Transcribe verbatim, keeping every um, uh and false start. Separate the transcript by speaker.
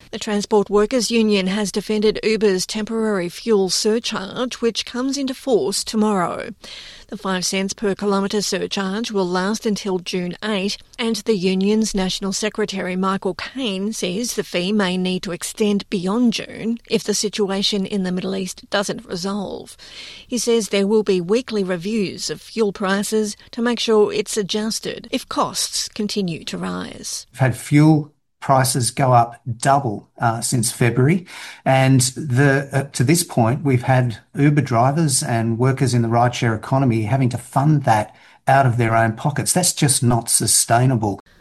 Speaker 1: The Transport Workers Union has defended Uber's temporary fuel surcharge, which comes into force tomorrow. The five cents per kilometre surcharge will last until June eighth, and the union's National Secretary Michael Caine says the fee may need to extend beyond June if the situation in the Middle East doesn't resolve. He says there will be weekly reviews of fuel prices to make sure it's adjusted if costs continue to rise.
Speaker 2: We've had fuel prices go up double uh, since February, and the uh, to this point we've had Uber drivers and workers in the rideshare economy having to fund that out of their own pockets. That's just not sustainable.